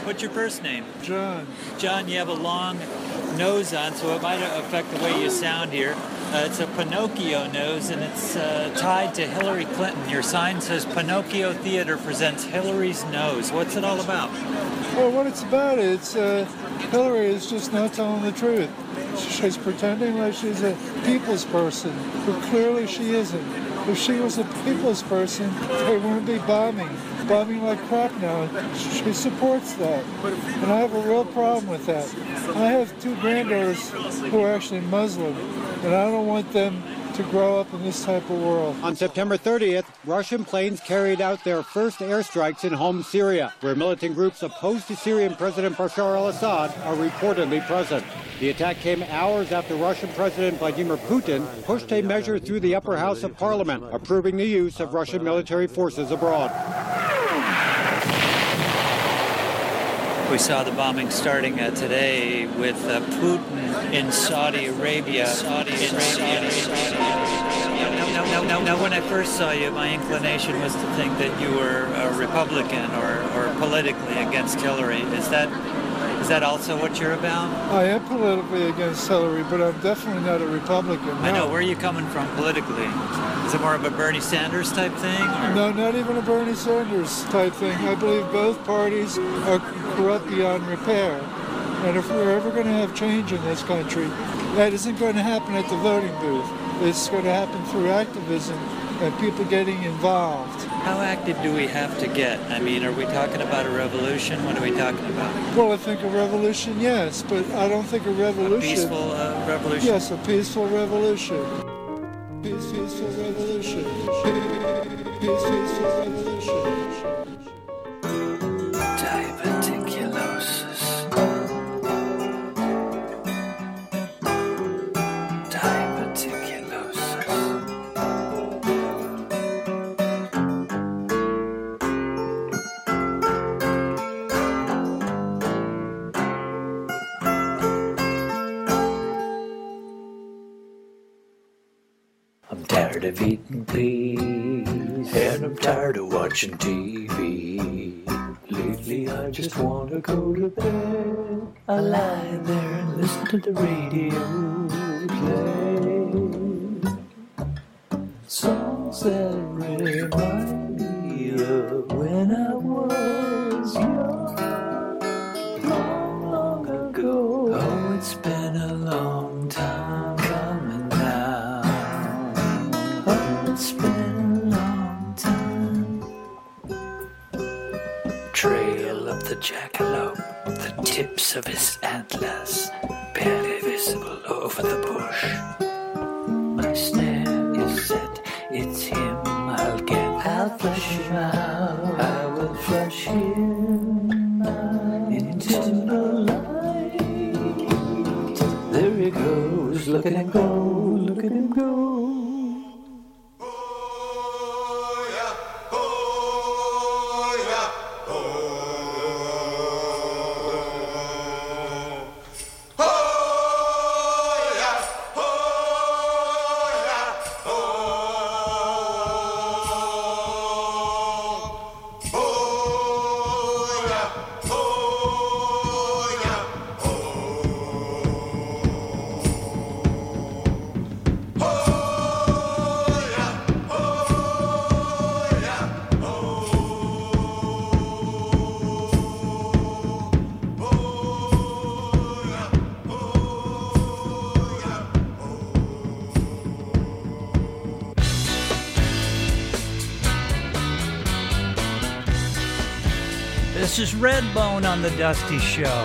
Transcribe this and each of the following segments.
What's your first name? John. John, you have a long nose on, so it might affect the way you sound here. It's a Pinocchio nose, and it's tied to Hillary Clinton. Your sign says Pinocchio Theater presents Hillary's Nose. What's it all about? Well, what it's about is Hillary is just not telling the truth. She's pretending like she's a people's person, but clearly she isn't. If she was a people's person, they wouldn't be bombing like crap now. She supports that. And I have a real problem with that. I have two granddaughters who are actually Muslim, and I don't want them to grow up in this type of world. On September 30th, Russian planes carried out their first airstrikes in Homs, Syria, where militant groups opposed to Syrian President Bashar al-Assad are reportedly present. The attack came hours after Russian President Vladimir Putin pushed a measure through the upper house of parliament, approving the use of Russian military forces abroad. We saw the bombing starting today with Putin in Saudi Arabia. Now, when I first saw you, my inclination was to think that you were a Republican or politically against Hillary. Is that also what you're about? I am politically against Hillary, but I'm definitely not a Republican. No. I know. Where are you coming from politically? Is it more of a Bernie Sanders type thing? Or? No, not even a Bernie Sanders type thing. I believe both parties are corrupt beyond repair. And if we're ever going to have change in this country, that isn't going to happen at the voting booth. It's going to happen through activism and people getting involved. How active do we have to get? I mean, are we talking about a revolution? What are we talking about? Well, I think a revolution, yes, but I don't think a revolution... A peaceful revolution? Yes, a peaceful revolution. Peaceful revolution. Peaceful revolution. Diverticulosis. I'm tired of eating peas, and I'm tired of watching TV. Lately I just want to go to bed. I lie there and listen to the radio play songs that remind me of when I was young, long, long ago. Oh, it's been a long time coming now. Oh, it's been a long time. Trail of the jackalope, the tips of his antlers barely visible over the bush. My snare is set, it's him I'll get. I'll flush him out, I will flush him out into the light. There he goes, look at him go, look at him go. This is Redbone on The Dusty Show.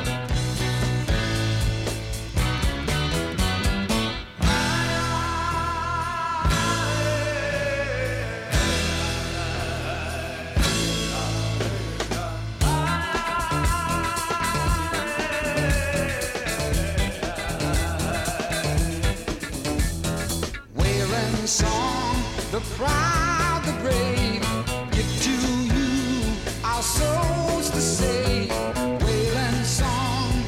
Wailing song, the proud, the brave, give to you our souls to save. Wailing song,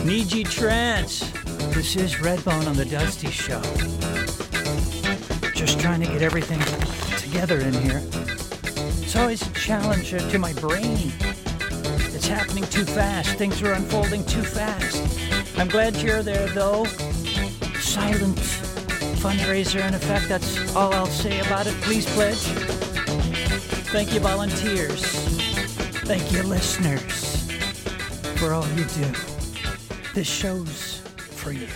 Niji Trance. This is Redbone on the Dusty Show. Just trying to get everything together in here. It's always a challenge to my brain. It's happening too fast. Things are unfolding too fast. I'm glad you're there, though. Silent fundraiser, in effect. That's all I'll say about it. Please pledge. Thank you, volunteers. Thank you, listeners, for all you do. This show's for you.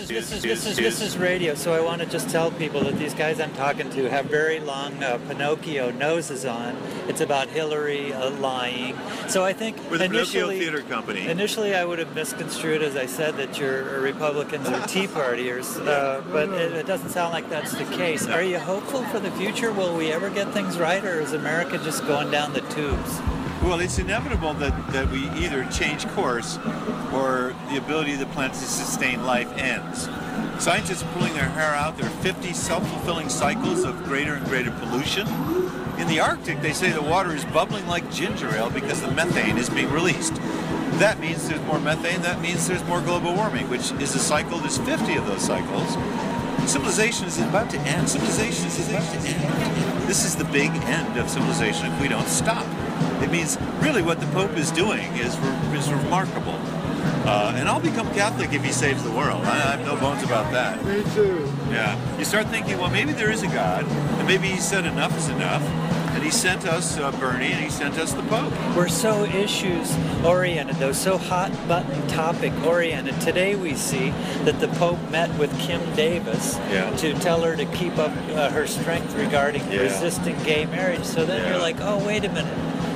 This is radio, so I want to just tell people that these guys I'm talking to have very long Pinocchio noses on. It's about Hillary lying. So I think We're the Pinocchio Theater Company. Initially, I would have misconstrued, as I said, that you're Republicans or Tea Partiers, but it doesn't sound like that's the case. Are you hopeful for the future? Will we ever get things right, or is America just going down the tubes? Well, it's inevitable that we either change course or the ability of the planet to sustain life ends. Scientists are pulling their hair out. There are 50 self-fulfilling cycles of greater and greater pollution. In the Arctic, they say the water is bubbling like ginger ale because the methane is being released. That means there's more methane. That means there's more global warming, which is a cycle. There's 50 of those cycles. Civilization is about to end. Civilization is about to end. This is the big end of civilization if we don't stop. It means really what the Pope is doing is remarkable. And I'll become Catholic if he saves the world. I have no bones about that. Me too. Yeah. You start thinking, well, maybe there is a God, and maybe he said enough is enough, and he sent us Bernie, and he sent us the Pope. We're so issues-oriented, though, so hot-button topic-oriented. Today we see that the Pope met with Kim Davis to tell her to keep up her strength regarding resisting gay marriage. So then you're like, oh, wait a minute.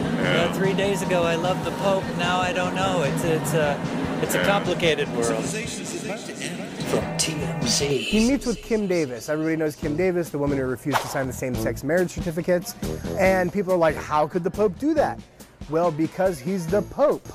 3 days ago I loved the Pope, now I don't know. It's a complicated world. From TMZ. He meets with Kim Davis. Everybody knows Kim Davis, the woman who refused to sign the same-sex marriage certificates. And people are like, how could the Pope do that? Well, because he's the Pope.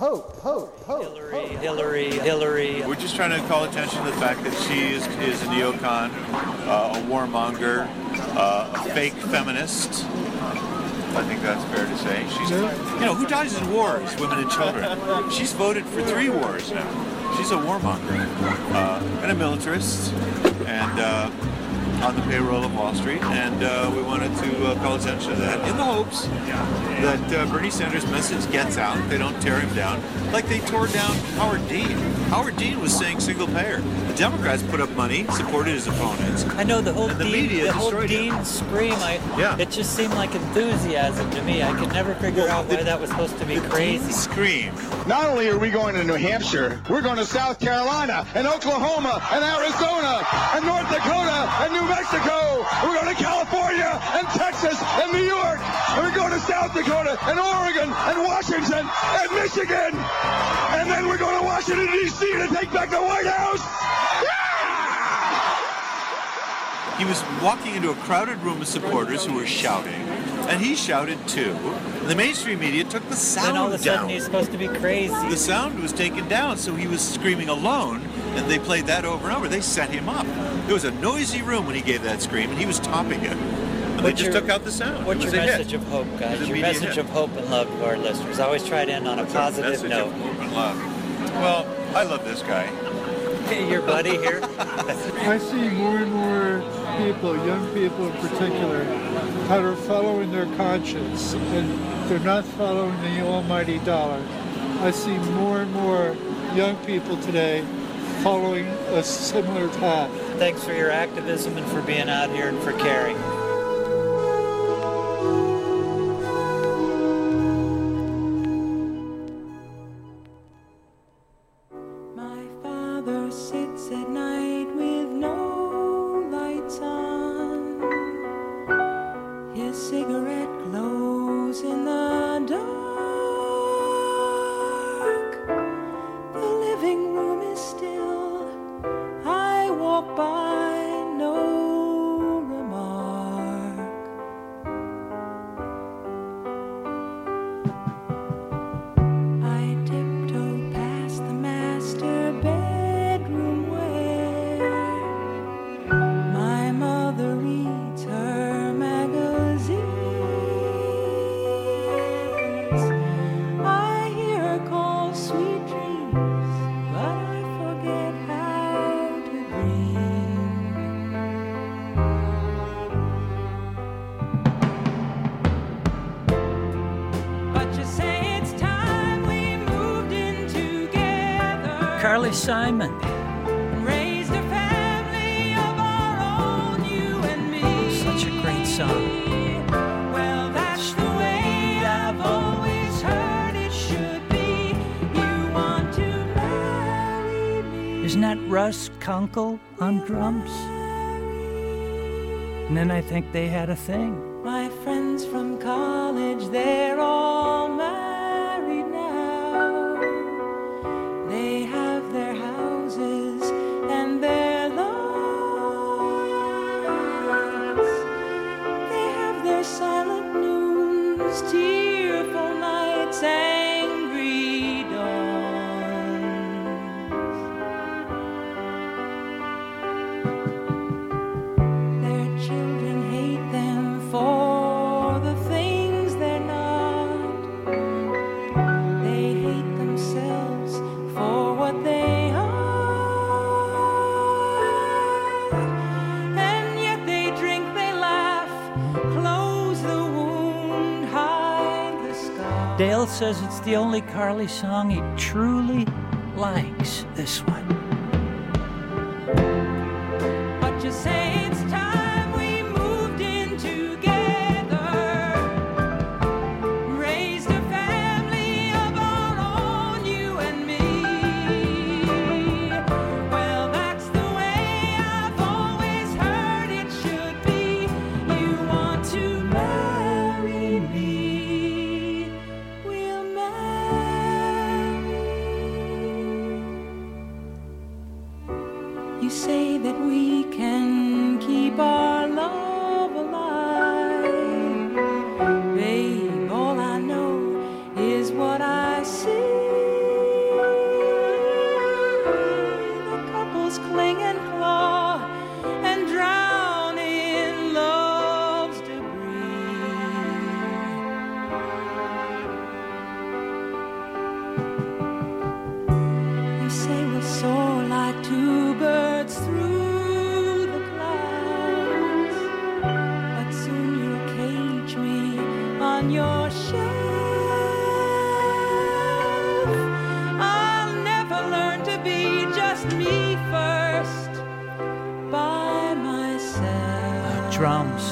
Hillary. We're just trying to call attention to the fact that she is a neocon, a warmonger, a fake feminist. I think that's fair to say. She's, who dies in wars? Women and children. She's voted for 3 wars now. She's a warmonger and a militarist, and on the payroll of Wall Street. And we wanted to call attention to that in the hopes that Bernie Sanders' message gets out. They don't tear him down like they tore down Howard Dean. Howard Dean was saying single payer. The Democrats put up money, supported his opponents. I know the whole Dean scream. It just seemed like enthusiasm to me. I could never figure out why that was supposed to be crazy. Dean scream. Not only are we going to New Hampshire, we're going to South Carolina and Oklahoma and Arizona and North Dakota and New Mexico. We're going to California and Texas and New York. And we're going to South Dakota and Oregon and Washington and Michigan. And then we're going to Washington, D.C. to take back the White House. Yeah! He was walking into a crowded room of supporters who were shouting, and he shouted too. The mainstream media took the sound down. And all of a sudden he's supposed to be crazy. The sound was taken down, so he was screaming alone, and they played that over and over. They set him up. It was a noisy room when he gave that scream, and he was topping it. And they just took out the sound. What's your message of hope, guys? Your message of hope and love to our listeners. I always try to end on a positive note. Of hope and love. Well, I love this guy. Hey, your buddy here. I see more and more people, young people in particular, that are following their conscience, and they're not following the almighty dollar. I see more and more young people today following a similar path. Thanks for your activism and for being out here and for caring. By no remark. Carly Simon. Raised a family of our own, you and me. Such a great song. Well, that's the way I've always heard it should be. You want to marry me. Isn't that Russ Kunkel on drums? And then I think they had a thing. My friends from college, they're all married now. They have their houses and their lawns. They have their silent noons, tearful nights, angry dawns. Their children hate them for the things they're not. They hate themselves for what they are. And yet they drink, they laugh, close the wound, hide the scar. Dale says it's the only Carly song he truly likes, this one. But you say it's time we moved in together, raised a family of our own, you and me. Well, that's the way I've always heard it should be. You want to marry me, we'll marry. You say that we can keep our love alive. Babe, all I know is what I see. The couples cling and claw and drown in love's debris. You say we'll soar like two birds through the clouds, but soon you'll cage me on your shelf. I'll never learn to be just me first by myself. Drums.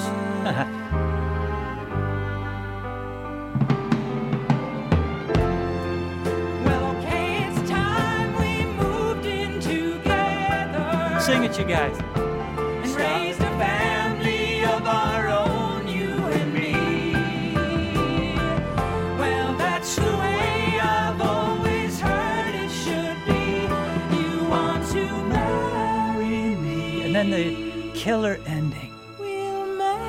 Well, okay, it's time we moved in together. Sing it, you guys. And raised a family of our own, you and me. Well, that's the way I've always heard it should be. You want to marry me. And then the killer ending. We'll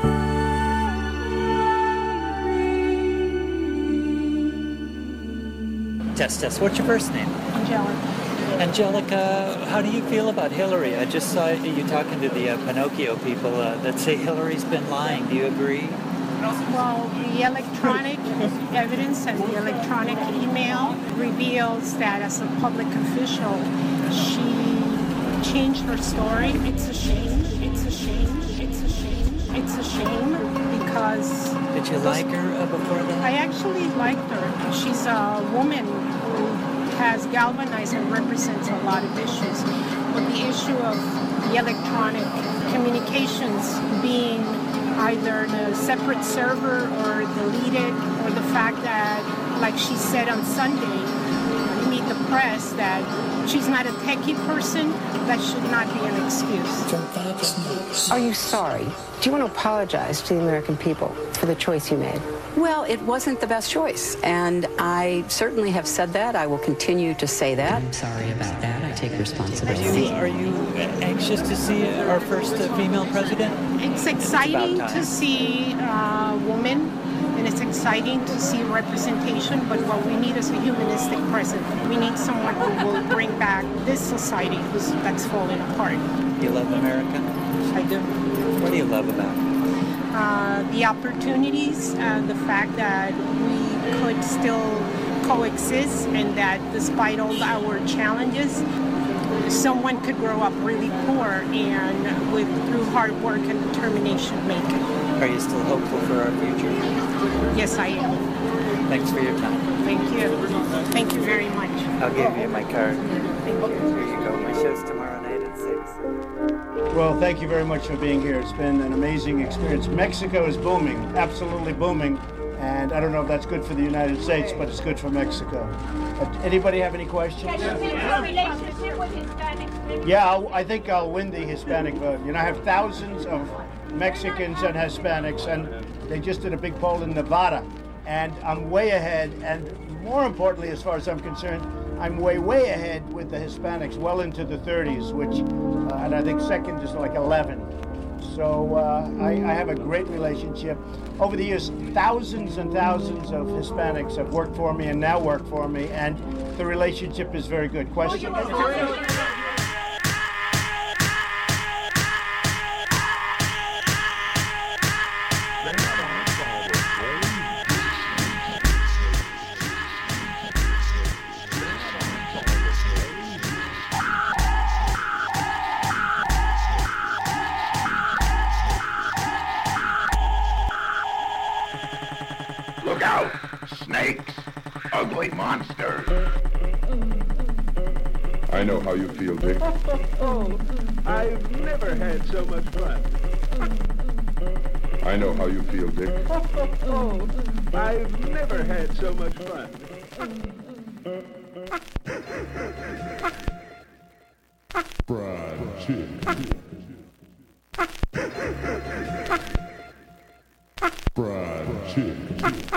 marry. Tess, what's your first name? Angelica. Angelica, how do you feel about Hillary? I just saw you talking to the Pinocchio people that say Hillary's been lying. Do you agree? Well, the electronic evidence and the electronic email reveals that as a public official, she changed her story. It's a shame. It's a shame. It's a shame. It's a shame because... Did you like her before that? I actually liked her. She's a woman who has galvanized and represents a lot of issues. But the issue of the electronic communications being either in a separate server or deleted, or the fact that, like she said on Sunday, meet the press, that she's not a techie person, that should not be an excuse. Are you sorry? Do you want to apologize to the American people for the choice you made? Well, it wasn't the best choice, and I certainly have said that. I will continue to say that. I'm sorry about that. I take responsibility. Are you anxious to see our first female president? It's exciting to see a woman, and it's exciting to see representation, but what we need is a humanistic president. We need someone who will bring back this society that's falling apart. You love America? I do. What do you love about it? The opportunities, the fact that we could still coexist, and that despite all our challenges, someone could grow up really poor and through hard work and determination make it. Are you still hopeful for our future? Yes, I am. Thanks for your time. Thank you. Thank you very much. I'll give you my card. Thank you. Here you go. My show's tomorrow night at 6. Well, thank you very much for being here. It's been an amazing experience. Mexico is booming, absolutely booming. And I don't know if that's good for the United States, but it's good for Mexico. Anybody have any questions? Can you have a relationship with Hispanics? Yeah, I think I'll win the Hispanic vote. You know, I have thousands of Mexicans and Hispanics, and they just did a big poll in Nevada. And I'm way ahead, and more importantly, as far as I'm concerned, I'm way ahead with the Hispanics, well into the 30s, which, and I think second is like 11. So I have a great relationship. Over the years, thousands and thousands of Hispanics have worked for me and now work for me, and the relationship is very good. Question? Look out! Snakes! Ugly monsters! I know how you feel, Dick. Oh, I've never had so much fun. I know how you feel, Dick. Oh, I've never had so much fun. Fried chicken. Fried chicken.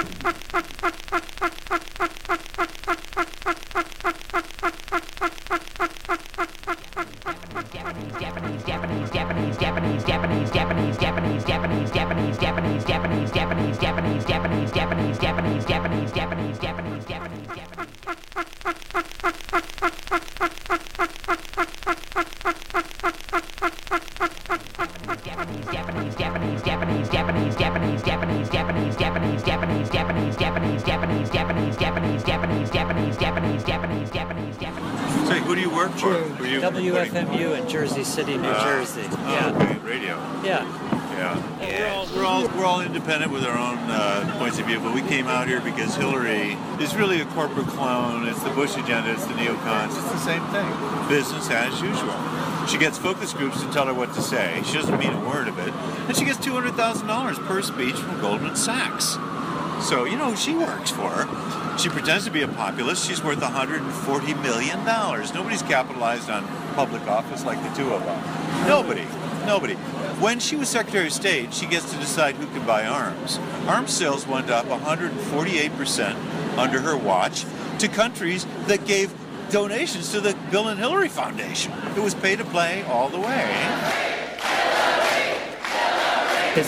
So, who do you work for? Were you WFMU in Jersey City, New Jersey. Yeah. Okay, radio. Yeah. We're all independent with our own points of view, but we came out here because Hillary is really a corporate clone. It's the Bush agenda. It's the neocons. It's the same thing. Business as usual. She gets focus groups to tell her what to say. She doesn't mean a word of it. And she gets $200,000 per speech from Goldman Sachs. So, you know who she works for. She pretends to be a populist. She's worth $140 million. Nobody's capitalized on public office like the two of them. Nobody. When she was Secretary of State, she gets to decide who can buy arms. Arms sales went up 148% under her watch to countries that gave donations to the Bill and Hillary Foundation. It was pay to play all the way. Is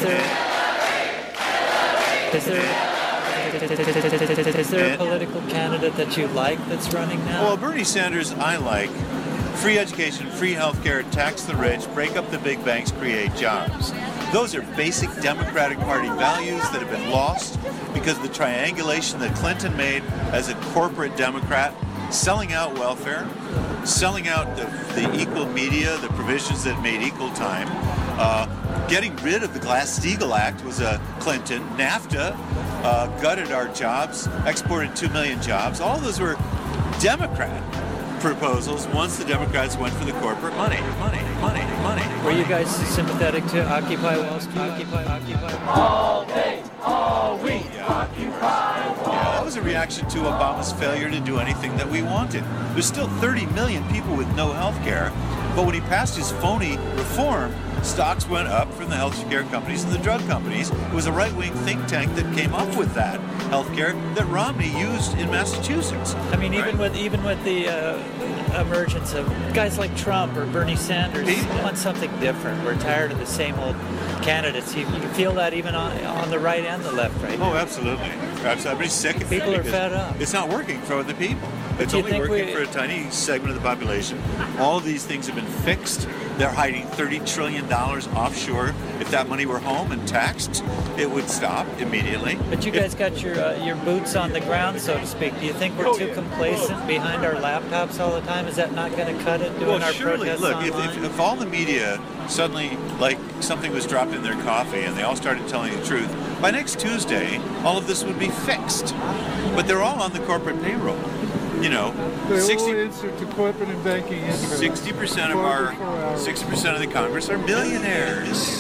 there a political candidate that you like that's running now? Well, Bernie Sanders, I like. Free education, free health care, tax the rich, break up the big banks, create jobs. Those are basic Democratic Party values that have been lost because of the triangulation that Clinton made as a corporate Democrat, selling out welfare, selling out the equal media, the provisions that made equal time, getting rid of the Glass-Steagall Act was a Clinton, NAFTA, gutted our jobs, exported 2 million jobs. All those were Democrat proposals once the Democrats went for the corporate money. Were you guys sympathetic to Occupy Wall Street? Occupy. All day, all week, Occupy Wall. Yeah, that was a reaction to Obama's failure to do anything that we wanted. There's still 30 million people with no health care, but when he passed his phony reform, stocks went up from the health care companies and the drug companies. It was a right-wing think tank that came up with that health care that Romney used in Massachusetts. I mean, even with the emergence of guys like Trump or Bernie Sanders, we want something different. We're tired of the same old candidates. You can feel that even on the right and the left right now. Oh, absolutely. Everybody's sick of it. People are fed up. It's not working for the people. But It's only working for a tiny segment of the population. All of these things have been fixed. They're hiding $30 trillion offshore. If that money were home and taxed, it would stop immediately. But you guys got your boots on the ground, so to speak. Do you think we're too complacent behind our laptops all the time? Is that not going to cut it doing our surely. protests Look, online? if all the media suddenly, like something was dropped in their coffee and they all started telling the truth, by next Tuesday, all of this would be fixed. But they're all on the corporate payroll. you know, They 60 all answer to corporate and banking interests. 60% of our 60% of the Congress are millionaires.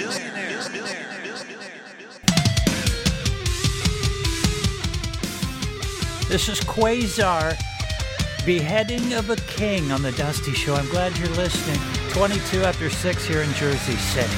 This is Quasar, Beheading of a King on The Dusty Show. I'm glad you're listening. 22 after 6 here in Jersey City.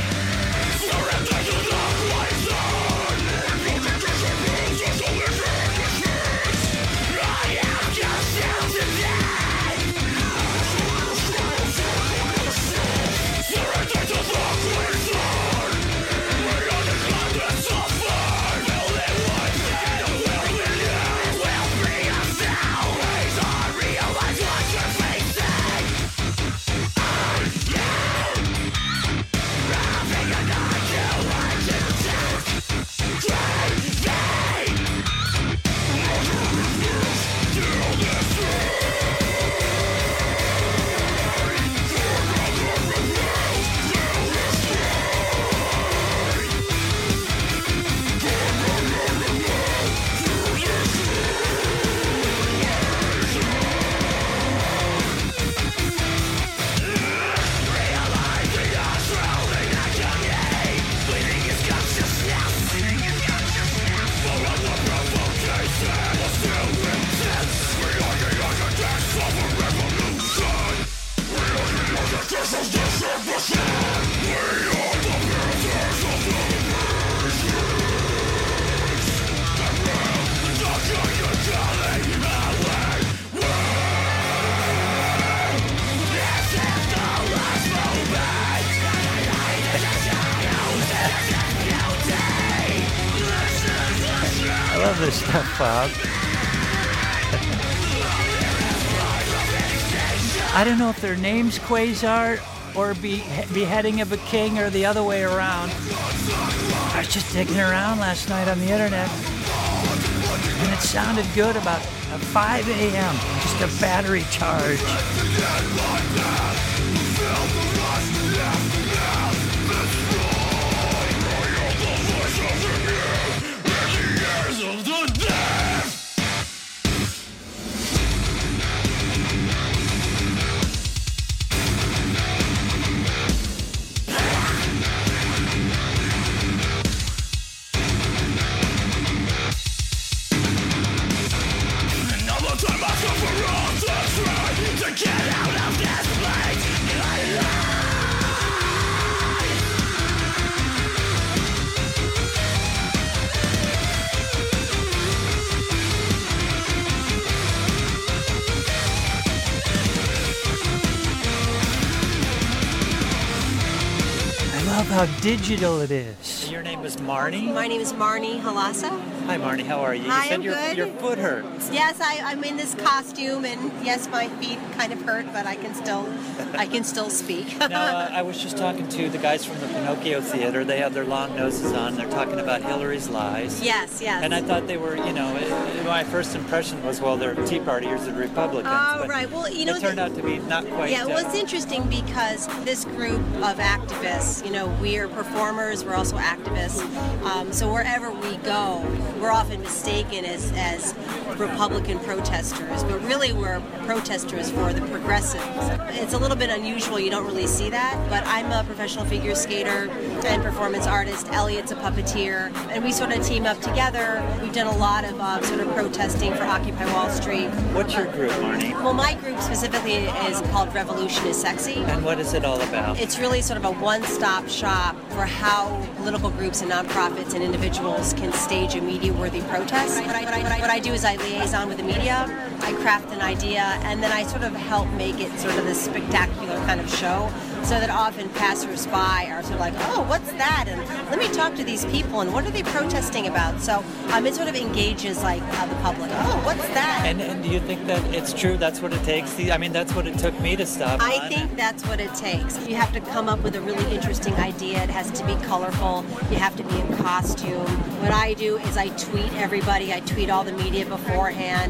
I love this stuff, Bob. I don't know if their name's Quasar or Beheading of a King or the other way around. I was just digging around last night on the internet, and it sounded good about 5 a.m., just a battery charge. How digital it is. Your name is Marnie? My name is Marnie Halassa. Hi, Marnie. How are you? Hi, You said I'm good. Your foot hurts. Yes, I'm in this costume, and yes, my feet kind of hurt, but I can still speak. Now, I was just talking to the guys from the Pinocchio Theater. They have their long noses on. They're talking about Hillary's lies. Yes. And I thought they were, my first impression was, well, they're Tea Partiers and Republicans. Oh, right. Well, it turned out to be not quite. Yeah, well, it's interesting because this group of activists, we're performers, we're also activists. So wherever we go, we're often mistaken as Republican protesters, but really we're protesters for the progressives. It's a little bit unusual, you don't really see that, but I'm a professional figure skater and performance artist. Elliot's a puppeteer, and we sort of team up together. We've done a lot of sort of protesting for Occupy Wall Street. What's your group, Marnie? Well, my group specifically is called Revolution is Sexy. And what is it all about? It's really sort of a one-stop shop for how political groups and nonprofits and individuals can stage a media-worthy protest. What I do is I liaison with the media, I craft an idea, and then I sort of help make it sort of this spectacular kind of show, so that often passers-by are sort of like, oh, what's that? And let me talk to these people, and what are they protesting about? So it sort of engages the public. Oh, what's that? And do you think that it's true? That's what it takes? That's what it took me to stop on. I think that's what it takes. You have to come up with a really interesting idea. It has to be colorful. You have to be in costume. What I do is I tweet everybody. I tweet all the media beforehand.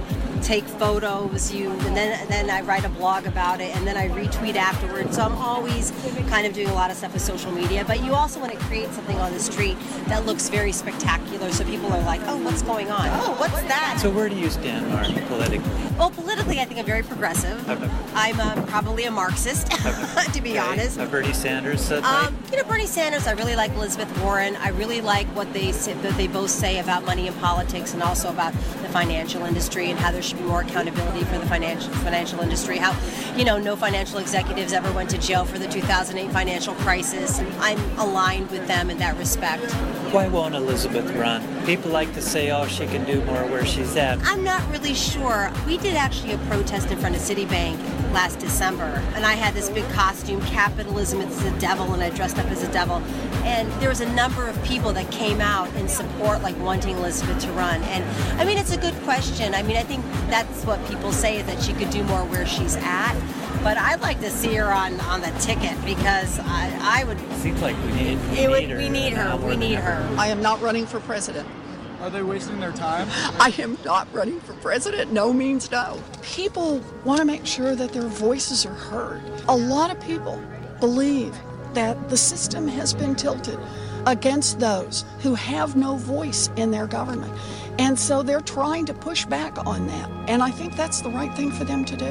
take photos, and then I write a blog about it, and then I retweet afterwards. So I'm always kind of doing a lot of stuff with social media. But you also want to create something on the street that looks very spectacular, so people are like, oh, what's going on? Oh, what's that? So where do you stand, Mark, politically? Well, politically, I think I'm very progressive. Okay. I'm probably a Marxist, to be honest. Bernie Sanders? Bernie Sanders, I really like Elizabeth Warren. I really like what they both say about money and politics, and also about the financial industry and how there should be more accountability for the financial industry. How, no financial executives ever went to jail for the 2008 financial crisis. And I'm aligned with them in that respect. Why won't Elizabeth run? People like to say, oh, she can do more where she's at. I'm not really sure. We did actually a protest in front of Citibank last December, and I had this big costume, capitalism is the devil, and I dressed up as a devil. And there was a number of people that came out in support, like wanting Elizabeth to run. And I mean, it's a good question. I mean, I think that's what people say, is that she could do more where she's at. But I'd like to see her on the ticket, because I would. Seems like we need her. We need her. I am not running for president. Are they wasting their time? I am not running for president. No means no. People want to make sure that their voices are heard. A lot of people believe that the system has been tilted against those who have no voice in their government. And so they're trying to push back on that. And I think that's the right thing for them to do.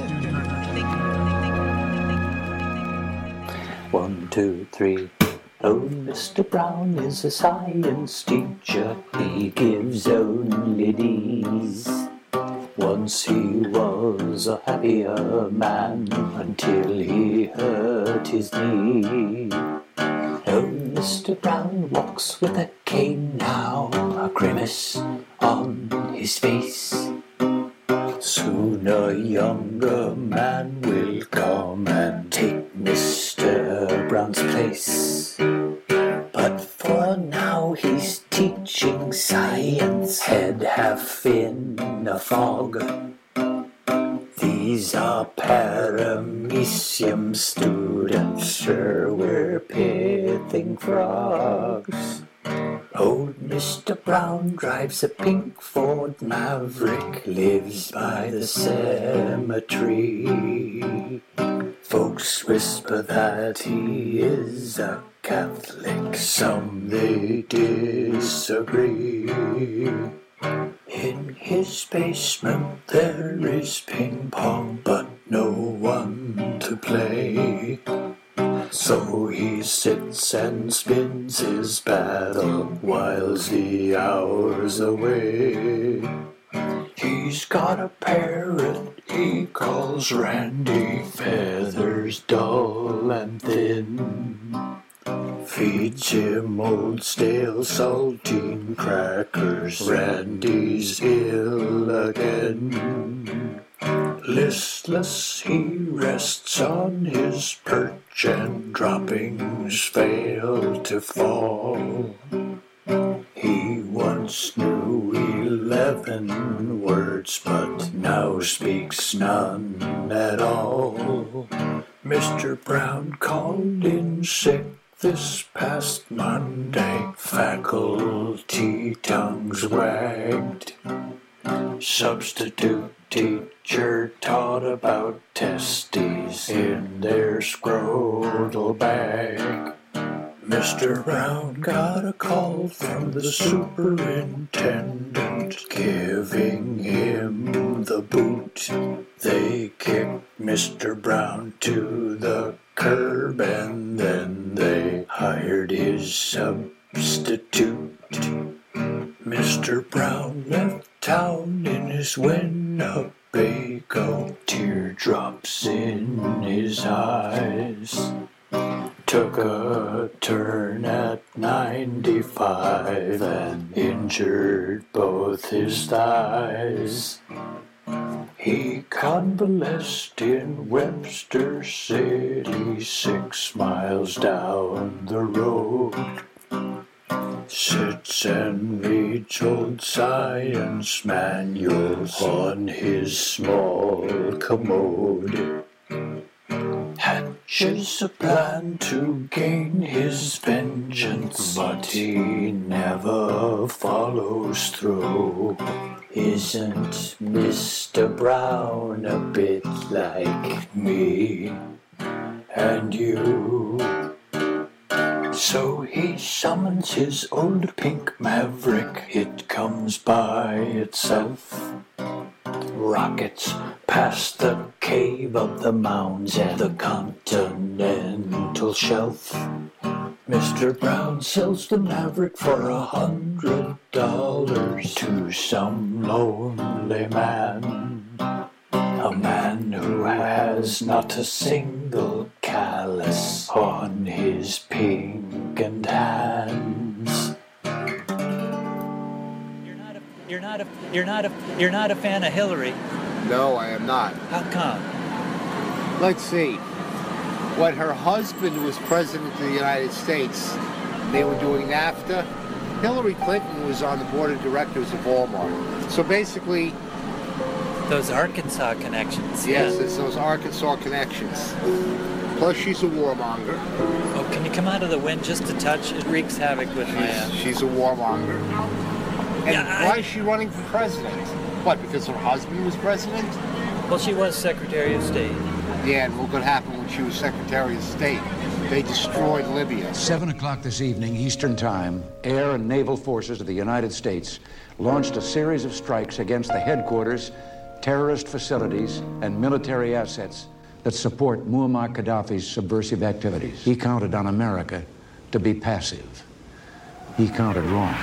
1, 2, 3. Oh, Mr. Brown is a science teacher. He gives only D's. Once he was a happier man until he hurt his knee. Oh, Mr. Brown walks with a cane now, a grimace on his face. Soon a younger man will come and take Mr. Brown's place. But for now he's teaching science, head half in a fog. These are paramecium students, sure we're pithing frogs. Old Mr. Brown drives a pink Ford Maverick, lives by the cemetery. Folks whisper that he is a Catholic, some they disagree. In his basement there is ping pong, but no one to play. So he sits and spins his battle, whiles the hours away. He's got a parrot he calls Randy, feathers dull and thin. Feeds him old stale saltine crackers, Randy's ill again. Listless he rests on his perch, and droppings fail to fall. He once knew 11 words, but now speaks none at all. Mr. Brown called in sick this past Monday, faculty tongues wagged. Substitute teacher taught about testes in their scrotal bag. Mr. Brown got a call from the superintendent, giving him the boot. They kicked Mr. Brown to the curb, and then they hired his substitute. Mr. Brown left town in his Winnebago, teardrops in his eyes. Took a turn at 95 and injured both his thighs. He convalesced in Webster City, 6 miles down the road. Sits and reads old science manuals on his small commode. Had hatches a plan to gain his vengeance, but he never follows through. Isn't Mr. Brown a bit like me and you? So he summons his old pink maverick. It comes by itself. Rockets past the cave of the mounds and the continental shelf. Mr. Brown sells the Maverick for $100 to some lonely man. A man who has not a single callus on his pinkened hands. You're not a fan of Hillary. No, I am not. How come? Let's see. When her husband was president of the United States, they were doing NAFTA. Hillary Clinton was on the board of directors of Walmart. So basically... Those Arkansas connections. Yes, it's those Arkansas connections. Plus, she's a warmonger. Oh, can you come out of the wind just a touch? It wreaks havoc with my... She's a warmonger. And why is she running for president? What, because her husband was president? Well, she was Secretary of State. Yeah, and look what happened when she was Secretary of State. They destroyed Libya. 7 o'clock this evening, Eastern Time, air and naval forces of the United States launched a series of strikes against the headquarters, terrorist facilities, and military assets that support Muammar Gaddafi's subversive activities. He counted on America to be passive. He counted wrong.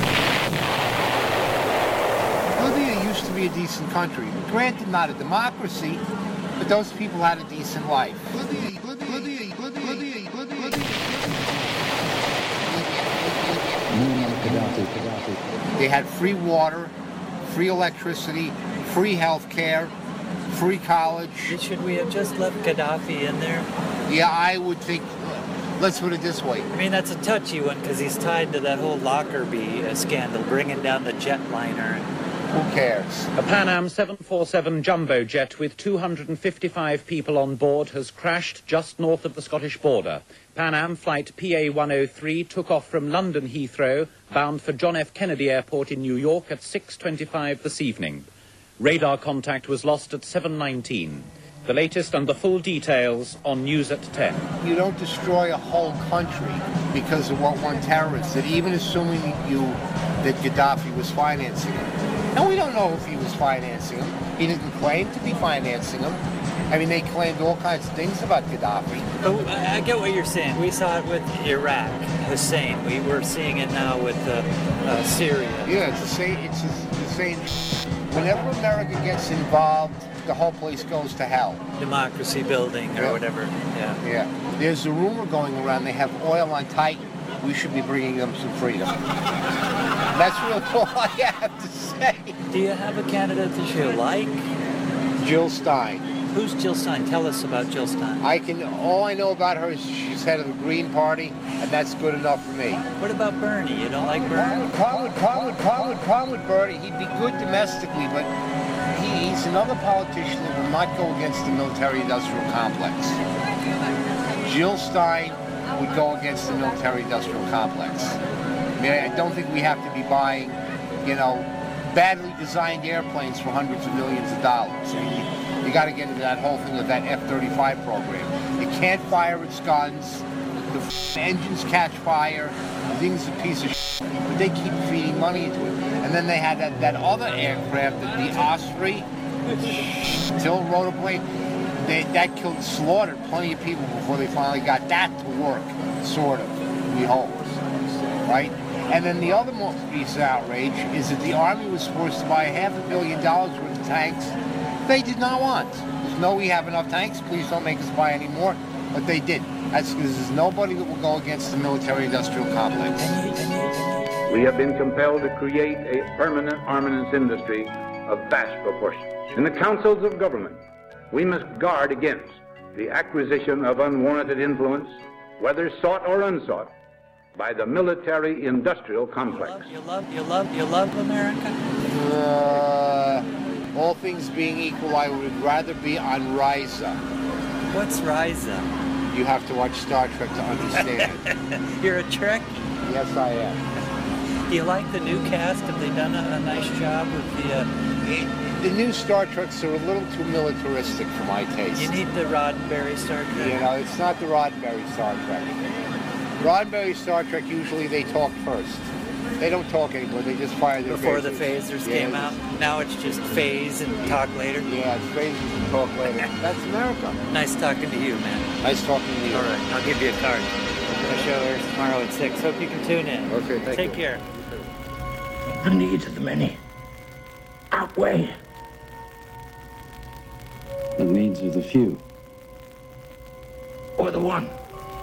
Libya used to be a decent country. Granted, not a democracy, but those people had a decent life. They had free water, free electricity, free health care, free college. Should we have just left Gaddafi in there? Yeah, I would think. Let's put it this way. I mean, that's a touchy one because he's tied to that whole Lockerbie scandal, bringing down the jetliner. Who cares? A Pan Am 747 jumbo jet with 255 people on board has crashed just north of the Scottish border. Pan Am flight PA-103 took off from London Heathrow, bound for John F. Kennedy Airport in New York at 6:25 this evening. Radar contact was lost at 7:19. The latest and the full details on News at 10. You don't destroy a whole country because of what one terrorist did, even assuming that Gaddafi was financing him. And we don't know if he was financing him. He didn't claim to be financing him. I mean, they claimed all kinds of things about Gaddafi. Oh, I get what you're saying. We saw it with Iraq, Hussein. We're seeing it now with Syria. Yeah, it's the same. Whenever America gets involved, the whole place goes to hell. Democracy building or whatever. Yeah. There's a rumor going around they have oil on Titan. We should be bringing them some freedom. That's really all I have to say. Do you have a candidate that you like? Jill Stein. Who's Jill Stein? Tell us about Jill Stein. All I know about her is she's head of the Green Party, and that's good enough for me. What about Bernie? You don't like Bernie? Problem with Bernie, he'd be good domestically, but he's another politician that will not go against the military-industrial complex. Jill Stein would go against the military-industrial complex. I mean, I don't think we have to be buying, badly designed airplanes for hundreds of millions of dollars. I mean, you got to get into that whole thing of that F-35 program. It can't fire its guns. The engines catch fire. The thing's a piece of shit. But they keep feeding money into it. And then they had that other aircraft, the Osprey, Till rotorblade. That slaughtered plenty of people before they finally got that to work, sort of, we hope, right? And then the other piece of outrage is that the Army was supposed to buy $500 million worth of tanks. They did not want. No, we have enough tanks. Please don't make us buy any more. But they did. That's because there's nobody that will go against the military-industrial complex. We have been compelled to create a permanent armaments industry of vast proportions. In the councils of government, we must guard against the acquisition of unwarranted influence, whether sought or unsought, by the military-industrial complex. You love America? All things being equal, I would rather be on RISA. What's RISA? You have to watch Star Trek to understand. You're a Trekkie. Yes, I am. Do you like the new cast? Have they done a nice job with The new Star Treks are a little too militaristic for my taste. You need the Roddenberry Star Trek. You know, it's not the Roddenberry Star Trek. Roddenberry Star Trek, usually they talk first. They don't talk anymore, they just fire their Before phasers. the phasers came out. Now it's just phase and talk later. Yeah, it's phasers and talk later. That's America. Nice talking to you, man. Nice talking to you. All right, I'll give you a card. The show airs tomorrow at 6. Hope you can tune in. Okay, thank you. Take care. The needs of the many outweigh The needs of the few. or the one.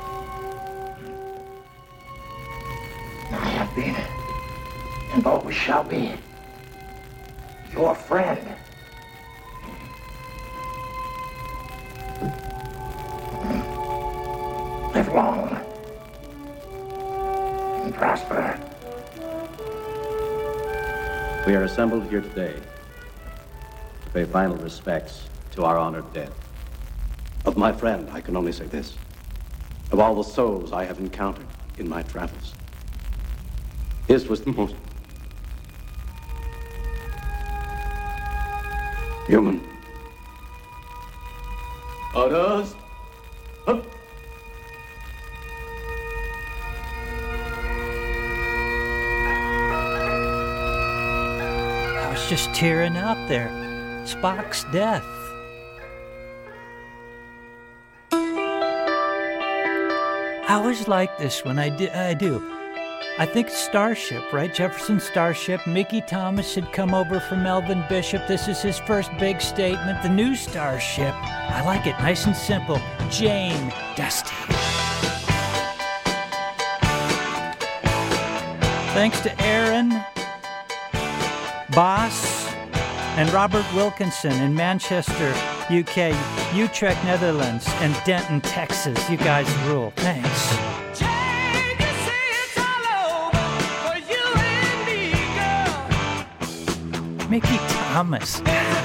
I have been, and always shall be, your friend. Live long and prosper. We are assembled here today to pay final respects to our honored dead. Of my friend, I can only say this. Of all the souls I have encountered in my travels, his was the most human. Others. Up. I was just tearing out there. Spock's death. I always like this one. I do. I think Starship, right? Jefferson Starship. Mickey Thomas had come over from Melvin Bishop. This is his first big statement. The new Starship. I like it. Nice and simple. Jane Dusty. Thanks to Aaron, Boss, and Robert Wilkinson in Manchester, UK, Utrecht, Netherlands, and Denton, Texas. You guys rule. Thanks. Mickey Thomas.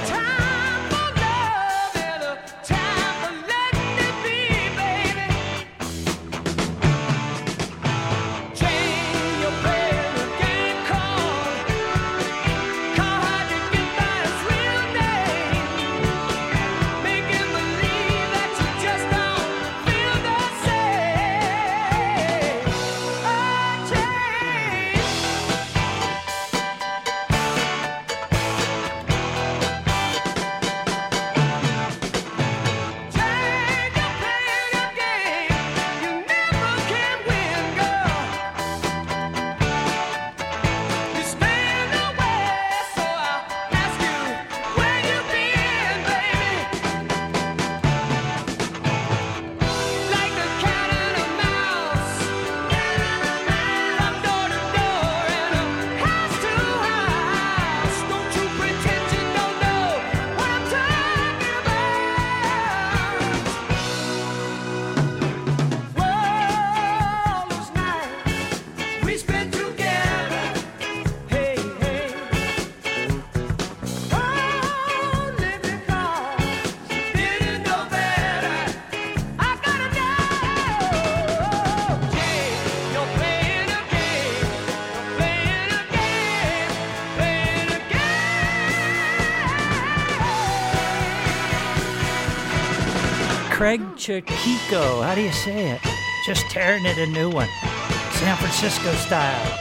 Craig Chiquito, how do you say it? Just tearing it a new one. San Francisco style.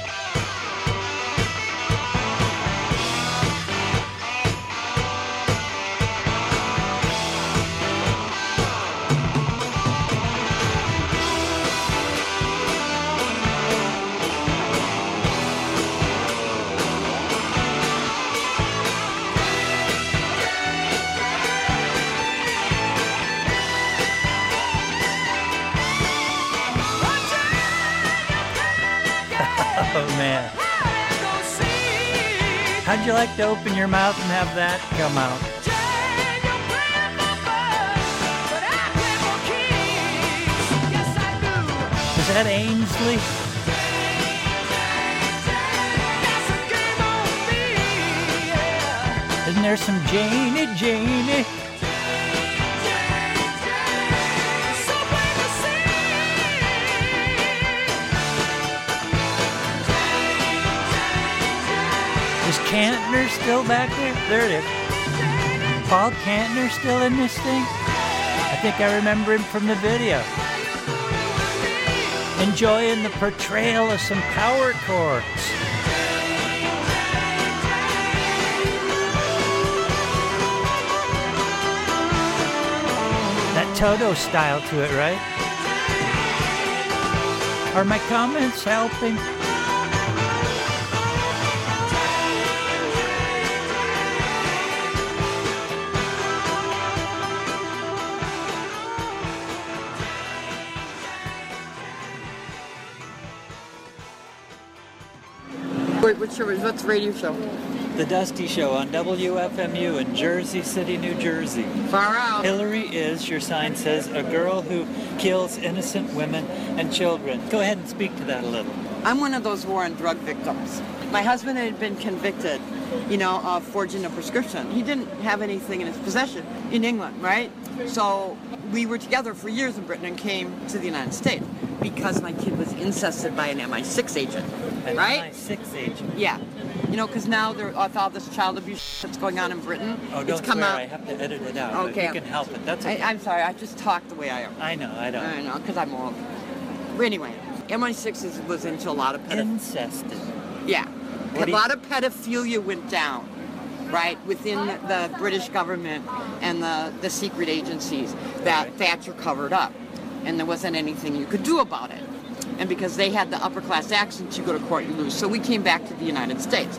Oh, man. How'd you like to open your mouth and have that come out? Is that Ainsley? Isn't there some Janie? Kantner still back there? There it is. Paul Kantner still in this thing? I think I remember him from the video. Enjoying the portrayal of some power chords. That Toto style to it, right? Are my comments helping? Wait, what's the radio show? The Dusty Show on WFMU in Jersey City, New Jersey. Far out. Hillary is, your sign says, a girl who kills innocent women and children. Go ahead and speak to that a little. I'm one of those war and drug victims. My husband had been convicted, of forging a prescription. He didn't have anything in his possession in England, right? So we were together for years in Britain and came to the United States because my kid was incested by an MI6 agent, right? MI6 agent? Yeah. Because now with all this child abuse that's going on in Britain, don't it's come swear, out. I have to edit it out. Okay. But you can help it. That's okay. I'm sorry, I just talk the way I am. I know, I don't. I know, because I'm old. But anyway, MI6 was into a lot of incested. Yeah. A lot of pedophilia went down, right, within the British government and the secret agencies that Thatcher covered up. And there wasn't anything you could do about it. And because they had the upper class accent, you go to court, you lose. So we came back to the United States.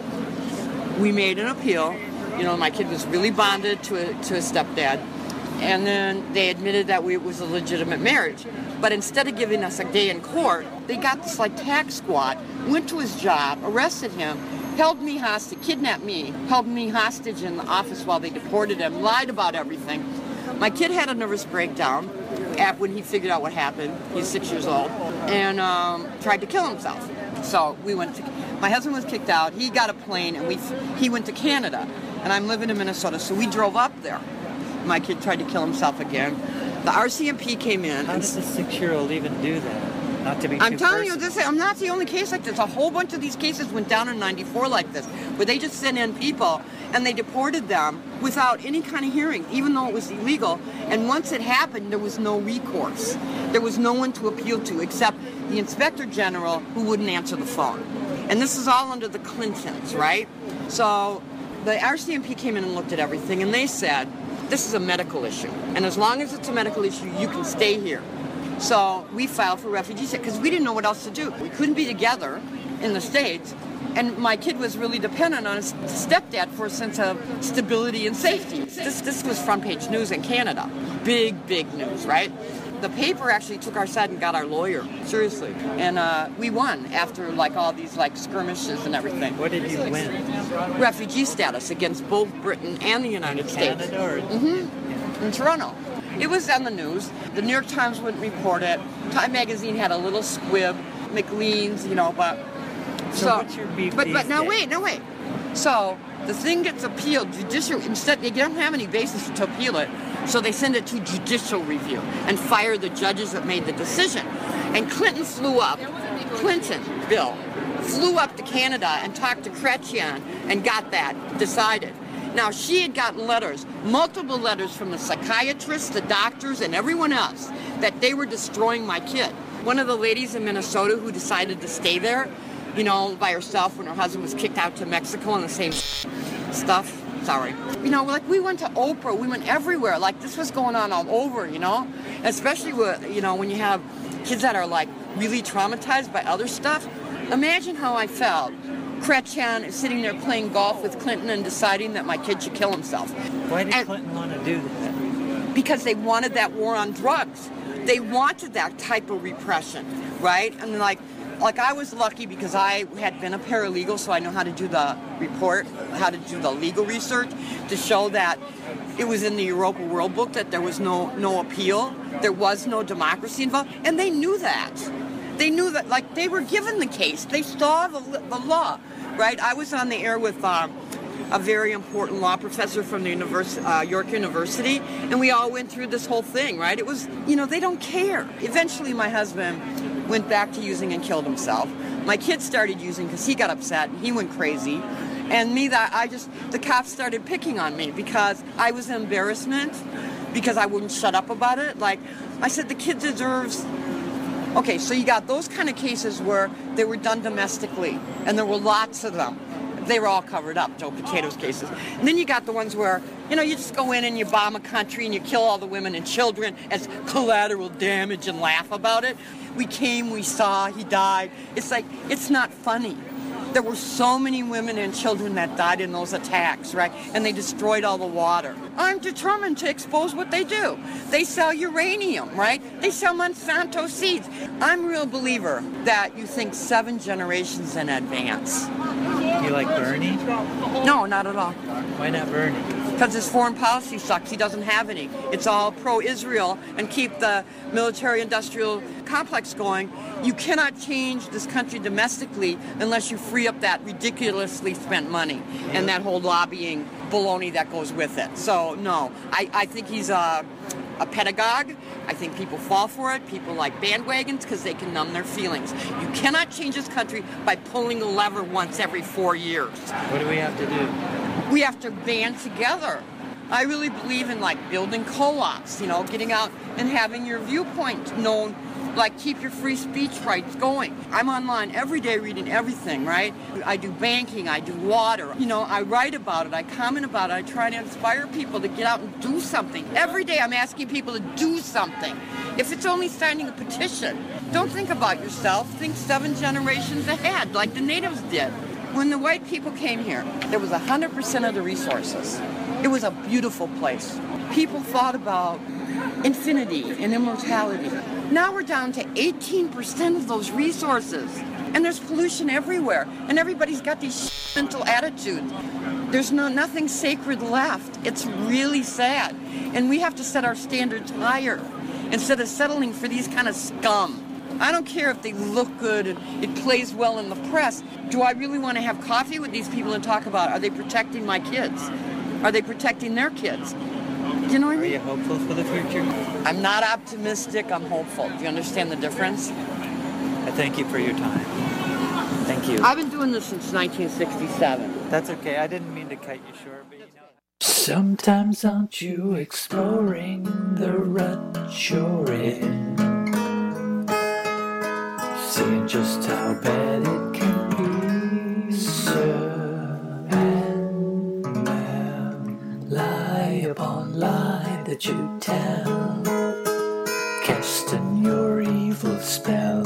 We made an appeal. My kid was really bonded to a stepdad. And then they admitted that it was a legitimate marriage. But instead of giving us a day in court, they got this tax squad, went to his job, arrested him, held me hostage, kidnapped me, held me hostage in the office while they deported him, lied about everything. My kid had a nervous breakdown when he figured out what happened. He's 6 years old, and tried to kill himself. So my husband was kicked out. He got a plane, and he went to Canada, and I'm living in Minnesota, so we drove up there. My kid tried to kill himself again. The RCMP came in. How does a 6-year-old even do that? Not to be I'm telling you, I'm not the only case like this. A whole bunch of these cases went down in '94 like this, where they just sent in people and they deported them without any kind of hearing, even though it was illegal. And once it happened, there was no recourse. There was no one to appeal to except the Inspector General, who wouldn't answer the phone. And this is all under the Clintons, right? So the RCMP came in and looked at everything, and they said, this is a medical issue. And as long as it's a medical issue, you can stay here. So we filed for refugee status because we didn't know what else to do. We couldn't be together in the States, and my kid was really dependent on his stepdad for a sense of stability and safety. This was front page news in Canada. Big news, right? The paper actually took our side and got our lawyer, seriously. And we won after all these skirmishes and everything. What did you win? Refugee status against both Britain and the United States. Canada or? Mm-hmm. In Toronto. It was on the news. The New York Times wouldn't report it. Time magazine had a little squib, McLean's, but... So what's your beef But these now days? wait. So the thing gets appealed, instead they don't have any basis to appeal it, so they send it to judicial review and fire the judges that made the decision. And Clinton Bill, flew up to Canada and talked to Chrétien and got that decided. Now, she had gotten multiple letters from the psychiatrists, the doctors, and everyone else that they were destroying my kid. One of the ladies in Minnesota who decided to stay there, by herself when her husband was kicked out to Mexico and the same stuff. Sorry. We went to Oprah, we went everywhere. This was going on all over, especially with, when you have kids that are really traumatized by other stuff. Imagine how I felt. Chrétien is sitting there playing golf with Clinton and deciding that my kid should kill himself. Why did Clinton want to do that? Because they wanted that war on drugs. They wanted that type of repression, right? And I was lucky because I had been a paralegal, so I know how to do the report, how to do the legal research to show that it was in the Europa World Book that there was no appeal, there was no democracy involved, and they knew that. They knew that, they were given the case. They saw the law, right? I was on the air with a very important law professor from the York University, and we all went through this whole thing, right? It was, they don't care. Eventually, my husband went back to using and killed himself. My kid started using because he got upset and he went crazy. And the cops started picking on me because I was an embarrassment, because I wouldn't shut up about it. Like, I said, the kid deserves... Okay, so you got those kind of cases where they were done domestically, and there were lots of them. They were all covered up, Joe Potatoes cases. And then you got the ones where, you just go in and you bomb a country and you kill all the women and children as collateral damage and laugh about it. We came, we saw, he died. It's like, it's not funny. There were so many women and children that died in those attacks, right? And they destroyed all the water. I'm determined to expose what they do. They sell uranium, right? They sell Monsanto seeds. I'm a real believer that you think 7 generations in advance. You like Bernie? No, not at all. Why not Bernie? Because his foreign policy sucks. He doesn't have any. It's all pro-Israel and keep the military-industrial complex going. You cannot change this country domestically unless you free up that ridiculously spent money and that whole lobbying baloney that goes with it. So, no. I think he's a pedagogue. I think people fall for it. People like bandwagons because they can numb their feelings. You cannot change this country by pulling a lever once every 4 years. What do we have to do? We have to band together. I really believe in building co-ops, getting out and having your viewpoint known, keep your free speech rights going. I'm online every day reading everything, right? I do banking, I do water. I write about it, I comment about it, I try to inspire people to get out and do something. Every day I'm asking people to do something. If it's only signing a petition, don't think about yourself, think 7 generations ahead, like the natives did. When the white people came here, there was 100% of the resources. It was a beautiful place. People thought about infinity and immortality. Now we're down to 18% of those resources. And there's pollution everywhere. And everybody's got these mental attitudes. There's nothing sacred left. It's really sad. And we have to set our standards higher instead of settling for these kind of scum. I don't care if they look good and it plays well in the press. Do I really want to have coffee with these people and talk about, are they protecting my kids? Are they protecting their kids? Do you know what I mean? Are you hopeful for the future? I'm not optimistic, I'm hopeful. Do you understand the difference? I thank you for your time. Thank you. I've been doing this since 1967. That's okay. I didn't mean to cut you short, but Sometimes aren't you exploring the rut you're in? Seeing just how bad it can be, sir, and ma'am. Lie upon lie that you tell, casting your evil spell.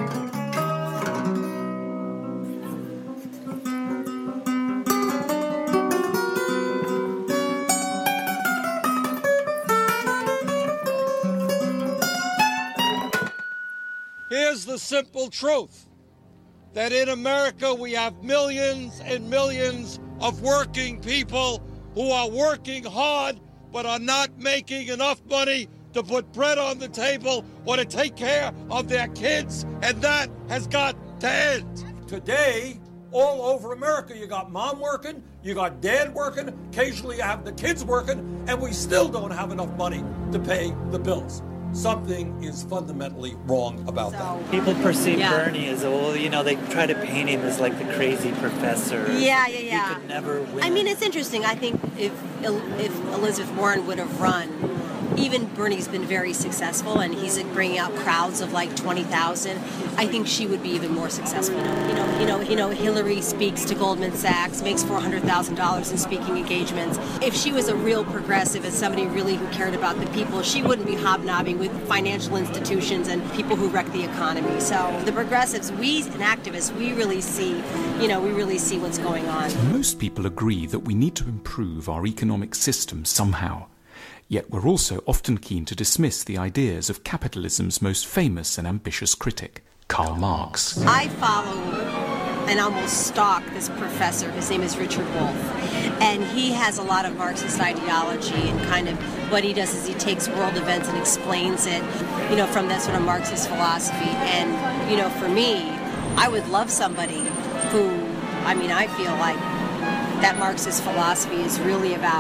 Here's the simple truth, that in America we have millions and millions of working people who are working hard but are not making enough money to put bread on the table or to take care of their kids, and that has got to end. Today, all over America, you got mom working, you got dad working, occasionally you have the kids working, and we still don't have enough money to pay the bills. Something is fundamentally wrong about that. People perceive Bernie as, they try to paint him as like the crazy professor. Yeah. He could never win. I mean, it's interesting. I think if Elizabeth Warren would have run, even Bernie's been very successful, and he's bringing out crowds of 20,000. I think she would be even more successful. Hillary speaks to Goldman Sachs, makes $400,000 in speaking engagements. If she was a real progressive and somebody really who cared about the people, she wouldn't be hobnobbing with financial institutions and people who wreck the economy. So the progressives, we and activists, we really see what's going on. Most people agree that we need to improve our economic system somehow. Yet we're also often keen to dismiss the ideas of capitalism's most famous and ambitious critic, Karl Marx. I follow and almost stalk this professor. His name is Richard Wolff. And he has a lot of Marxist ideology, and kind of what he does is he takes world events and explains it, from that sort of Marxist philosophy. And, for me, I would love somebody who, I feel like that Marxist philosophy is really about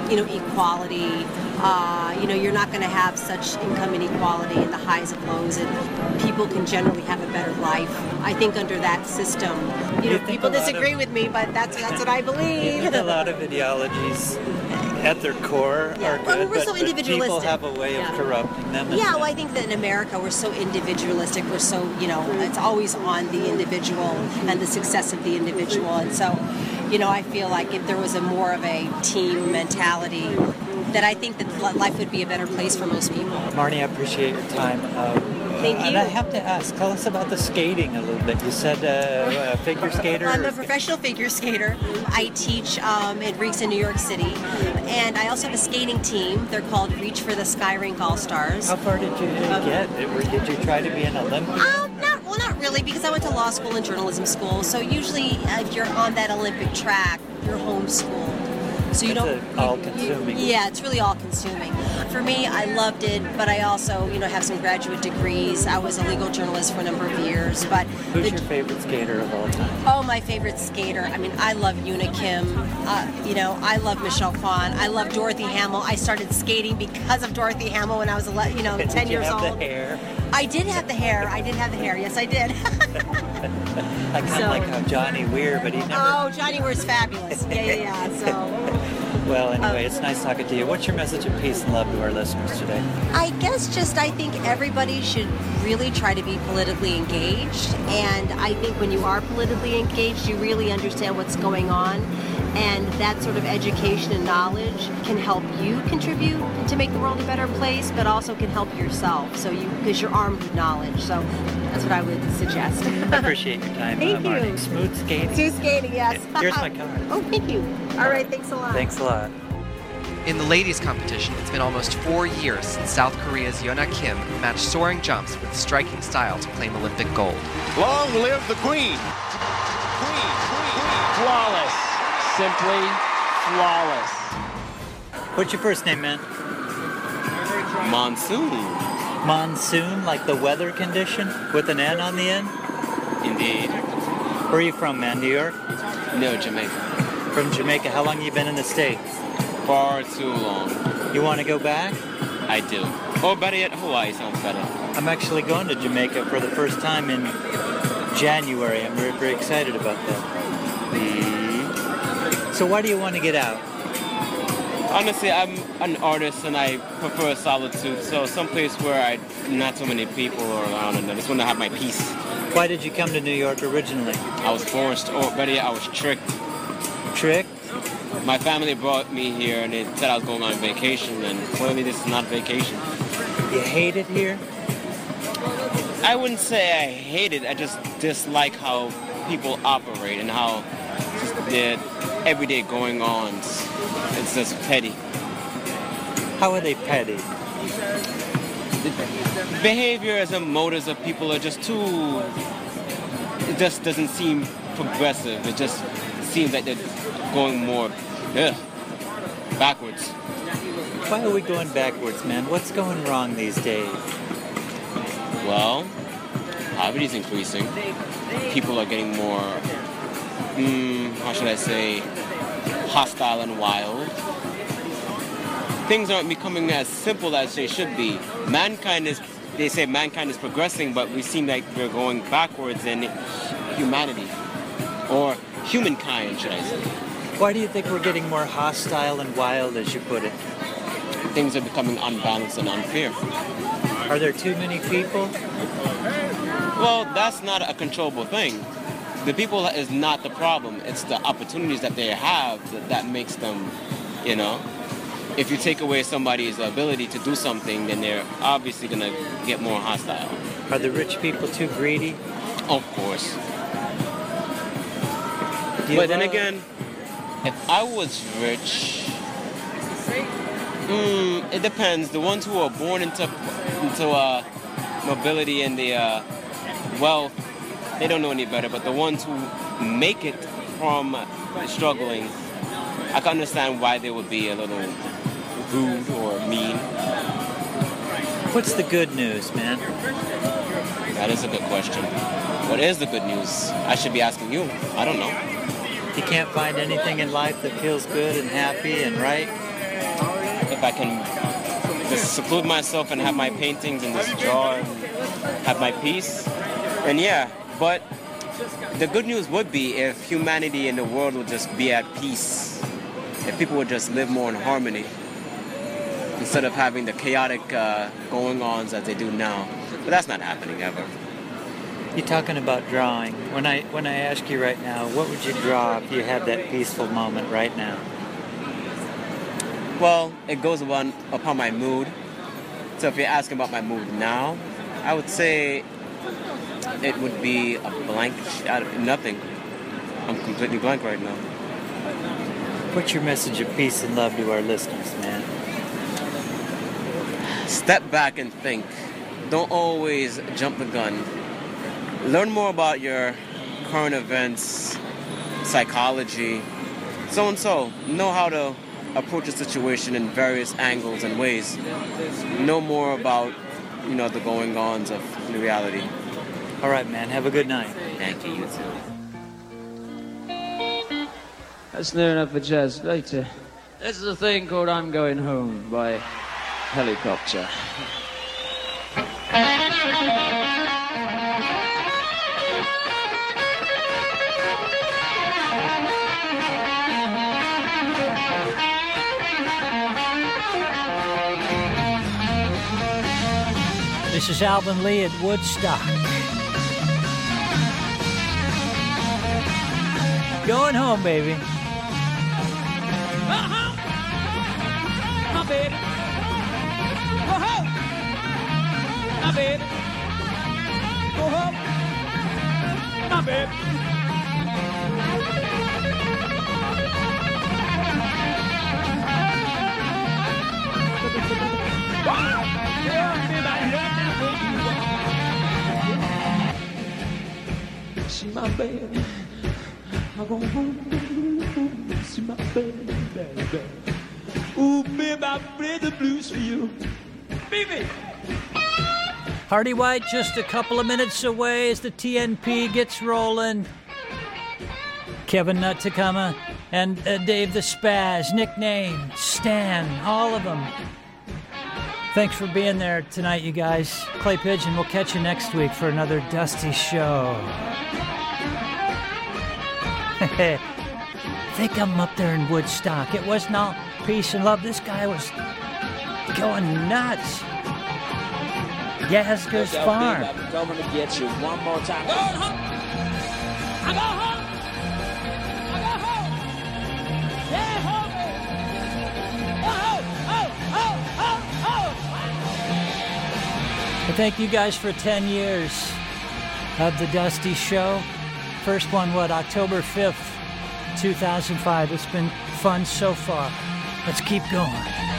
equality. You're not going to have such income inequality in the highs and lows, and people can generally have a better life. I think under that system, people disagree with me, but that's what I believe. A lot of ideologies at their core are good, we're so individualistic. People have a way of corrupting them. Yeah, well, I think that in America we're so individualistic. We're so, it's always on the individual and the success of the individual. And so, I feel like if there was more of a team mentality, that I think that life would be a better place for most people. Marnie, I appreciate your time. Thank you. And I have to ask, tell us about the skating a little bit. You said a figure skater? I'm a professional figure skater. I teach at Rinks in New York City. And I also have a skating team. They're called Reach for the Sky Rink All-Stars. How far did you get? Did you try to be an Olympian? Not really, because I went to law school and journalism school. So usually if you're on that Olympic track, you're homeschooled. So you it's all-consuming. Yeah, it's really all-consuming. For me, I loved it, but I also, have some graduate degrees. I was a legal journalist for a number of years. But who's your favorite skater of all time? Oh, my favorite skater. I mean, I love Una Kim. I love Michelle Kwan. I love Dorothy Hamill. I started skating because of Dorothy Hamill when I was 10 years old. Did you have the hair? I did have the hair. Yes, I did. I kind of like how Johnny Weir, but he never... Oh, Johnny Weir's fabulous. Yeah. So... Well, anyway, it's nice talking to you. What's your message of peace and love to our listeners today? I guess I think everybody should really try to be politically engaged. And I think when you are politically engaged, you really understand what's going on. And that sort of education and knowledge can help you contribute to make the world a better place, but also can help yourself. Because you're armed with knowledge. So that's what I would suggest. I appreciate your time. Thank you. Marnie. Smooth skating. Smooth skating, yes. Here's my card. Oh, thank you. All right, thanks a lot. Thanks a lot. In the ladies' competition, it's been almost 4 years since South Korea's Yeona Kim matched soaring jumps with striking style to claim Olympic gold. Long live the Queen! Flawless. Simply flawless. What's your first name, man? Monsoon. Monsoon, like the weather condition, with an N on the end? Indeed. Where are you from, man? New York? No, Jamaica. From Jamaica. How long have you been in the States? Far too long. You want to go back? I do. Or better yet, Hawaii sounds better. I'm actually going to Jamaica for the first time in January. I'm very, very excited about that. Mm-hmm. So why do you want to get out? Honestly, I'm an artist and I prefer solitude. So someplace where not so many people are around, and I just want to have my peace. Why did you come to New York originally? I was forced, or better yet, I was tricked. Tricked? My family brought me here and they said I was going on vacation, and clearly this is not vacation. You hate it here? I wouldn't say I hate it. I just dislike how people operate and how the everyday going-ons. It's just petty. How are they petty? The behaviors and motives of people are just too... It just doesn't seem progressive. It just seems like they're going more backwards. Why are we going backwards, man? What's going wrong these days? Well, poverty's increasing. People are getting more, how should I say, hostile and wild. Things aren't becoming as simple as they should be. They say mankind is progressing, but we seem like we're going backwards in humanity. Or humankind, should I say. Why do you think we're getting more hostile and wild, as you put it? Things are becoming unbalanced and unfair. Are there too many people? Well, that's not a controllable thing. The people is not the problem. It's the opportunities that they have that makes them, If you take away somebody's ability to do something, then they're obviously going to get more hostile. Are the rich people too greedy? Of course. But then again, if I was rich, it depends. The ones who are born into mobility and the wealth, they don't know any better. But the ones who make it from struggling, I can understand why they would be a little rude or mean. What's the good news, man? That is a good question. What is the good news? I should be asking you. I don't know. You can't find anything in life that feels good and happy and right? if I can just seclude myself and have my paintings and just draw and have my peace, then yeah. But the good news would be if humanity and the world would just be at peace, if people would just live more in harmony instead of having the chaotic going-ons as they do now. But that's not happening ever. You're talking about drawing. When I ask you right now, what would you draw if you had that peaceful moment right now? Well, it goes upon my mood. So if you're asking about my mood now, I would say it would be a blank, nothing. I'm completely blank right now. What's your message of peace and love to our listeners, man? Step back and think. Don't always jump the gun. Learn more about your current events, psychology, so and so. Know how to approach a situation in various angles and ways. Know more about, the going-ons of the reality. All right, man. Have a good night. Thank you. You too. That's near enough for jazz. Later. This is a thing called I'm Going Home by Helicopter. This is Alvin Lee at Woodstock. Going home, baby. My baby. Go home. My baby. Go home. My baby. See my baby. I go home. See my baby, baby. Ooh, baby, I play the blues for you. Baby. Hardy White just a couple of minutes away as the TNP gets rolling. Kevin Nutakama and Dave the Spaz, nickname, Stan, all of them. Thanks for being there tonight, you guys. Clay Pigeon, we'll catch you next week for another Dusty show. I think I'm up there in Woodstock. It was not peace and love. This guy was going nuts. Yazga's Farm. I'm coming to get you one more time. Go home. I go home. I go home. Yeah, home. I thank you guys for 10 years of the Dusty Show. First one, October 5th, 2005. It's been fun so far. Let's keep going.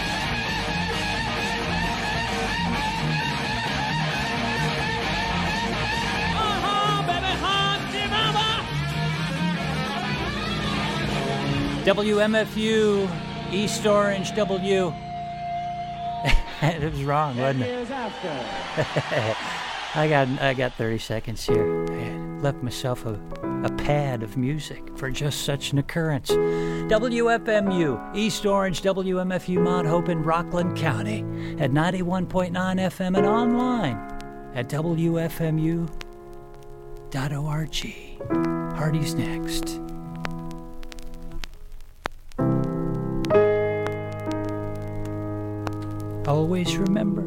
WMFU, East Orange, W. It was wrong, wasn't it? I got 30 seconds here. I left myself a pad of music for just such an occurrence. WFMU, East Orange, WMFU Mount Hope in Rockland County at 91.9 FM and online at WFMU.org. Hardy's next. Always remember.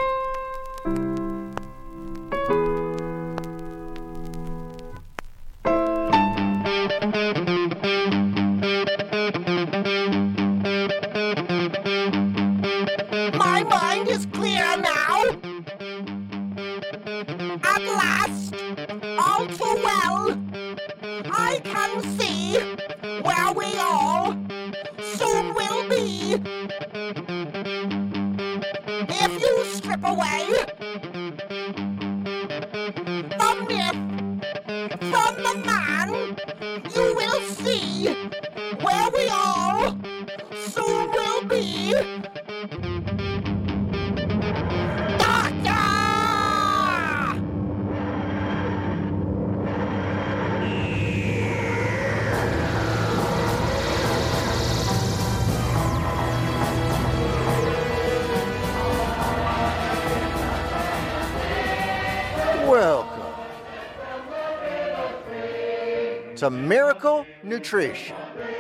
My mind is clear now. At last, all too well, I can see where we all soon will be. If you strip away the myth from the man, you will see where we all soon will be. to Miracle Nutrition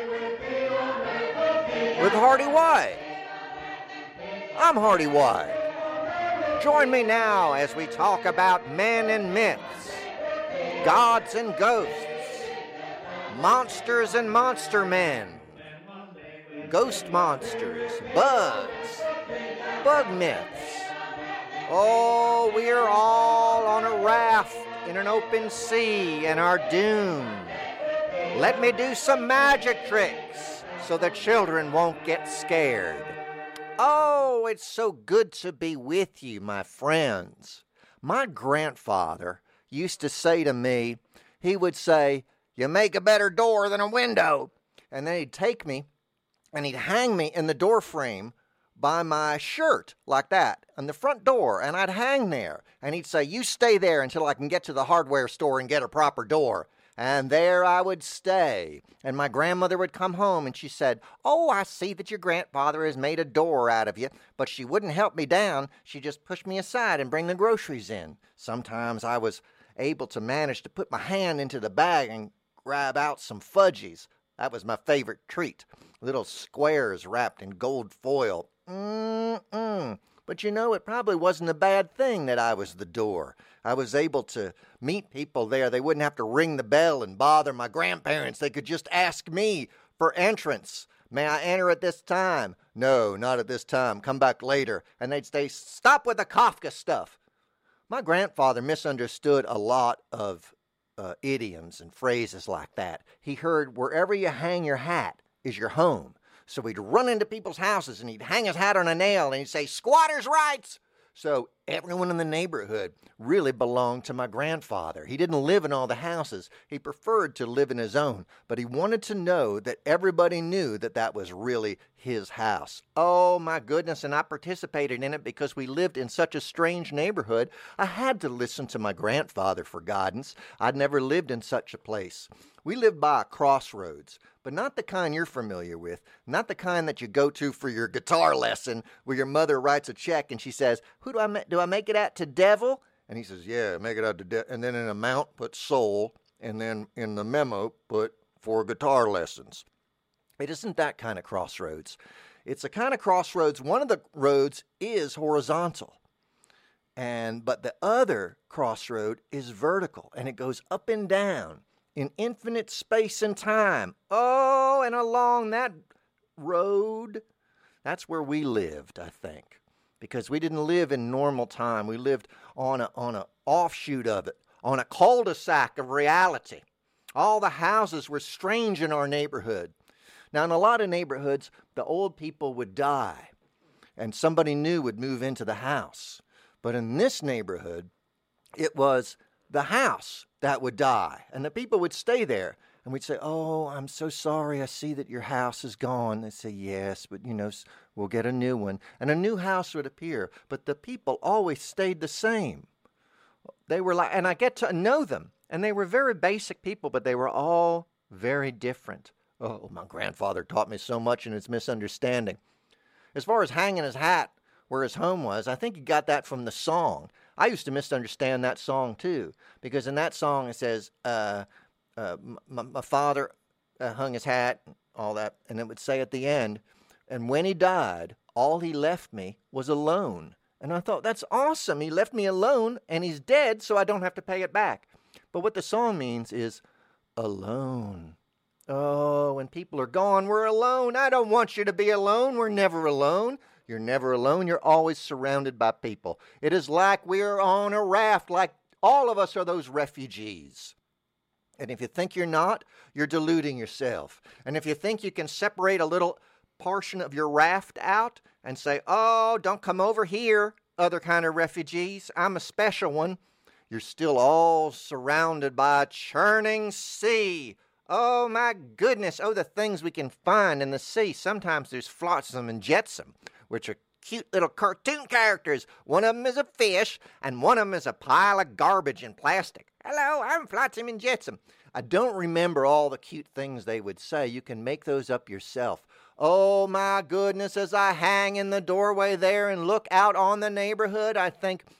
with Hardy White. I'm Hardy White. Join me now as we talk about men and myths, gods and ghosts, monsters and monster men, ghost monsters, bugs, bug myths. Oh, we are all on a raft in an open sea and are doomed. Let me do some magic tricks so the children won't get scared. Oh, it's so good to be with you, my friends. My grandfather used to say to me, he would say, "You make a better door than a window." And then he'd take me and he'd hang me in the door frame by my shirt like that on the front door, and I'd hang there. And he'd say, "You stay there until I can get to the hardware store and get a proper door." And there I would stay. And my grandmother would come home and she said, "Oh, I see that your grandfather has made a door out of you." But she wouldn't help me down. She just pushed me aside and bring the groceries in. Sometimes I was able to manage to put my hand into the bag and grab out some fudgies. That was my favorite treat. Little squares wrapped in gold foil. But you know, it probably wasn't a bad thing that I was the door. I was able to meet people there. They wouldn't have to ring the bell and bother my grandparents. They could just ask me for entrance. "May I enter at this time?" "No, not at this time. Come back later." And they'd say, "Stop with the Kafka stuff." My grandfather misunderstood a lot of idioms and phrases like that. He heard wherever you hang your hat is your home. So he'd run into people's houses and he'd hang his hat on a nail and he'd say, "Squatters' rights." So everyone in the neighborhood really belonged to my grandfather. He didn't live in all the houses. He preferred to live in his own, but he wanted to know that everybody knew that that was really his house. Oh my goodness, and I participated in it because we lived in such a strange neighborhood. I had to listen to my grandfather for guidance. I'd never lived in such a place. We lived by a crossroads, but not the kind you're familiar with, not the kind that you go to for your guitar lesson where your mother writes a check and she says, "Who do I make it out to, Devil?" And he says, "Yeah, make it out to Devil." And then in amount, put soul, and then in the memo, put for guitar lessons. It isn't that kind of crossroads. It's a kind of crossroads. One of the roads is horizontal, but the other crossroad is vertical, and it goes up and down in infinite space and time. Oh, and along that road, that's where we lived, I think, because we didn't live in normal time. We lived on a offshoot of it, on a cul-de-sac of reality. All the houses were strange in our neighborhood. Now, in a lot of neighborhoods, the old people would die, and somebody new would move into the house. But in this neighborhood, it was the house that would die, and the people would stay there. And we'd say, "Oh, I'm so sorry. I see that your house is gone." They'd say, "Yes, but, we'll get a new one." And a new house would appear, but the people always stayed the same. They were and I get to know them, and they were very basic people, but they were all very different. Oh, my grandfather taught me so much in his misunderstanding. As far as hanging his hat where his home was, I think he got that from the song. I used to misunderstand that song too, because in that song it says, my father hung his hat, all that, and it would say at the end, "And when he died, all he left me was alone." And I thought, that's awesome. He left me alone, and he's dead, so I don't have to pay it back. But what the song means is alone. Oh, when people are gone, we're alone. I don't want you to be alone. We're never alone. You're never alone. You're always surrounded by people. It is like we're on a raft, like all of us are those refugees. And if you think you're not, you're deluding yourself. And if you think you can separate a little portion of your raft out and say, "Oh, don't come over here, other kind of refugees. I'm a special one," you're still all surrounded by a churning sea. Oh, my goodness. Oh, the things we can find in the sea. Sometimes there's flotsam and jetsam, which are cute little cartoon characters. One of them is a fish, and one of them is a pile of garbage and plastic. "Hello, I'm Flotsam and Jetsam." I don't remember all the cute things they would say. You can make those up yourself. Oh, my goodness, as I hang in the doorway there and look out on the neighborhood, I think,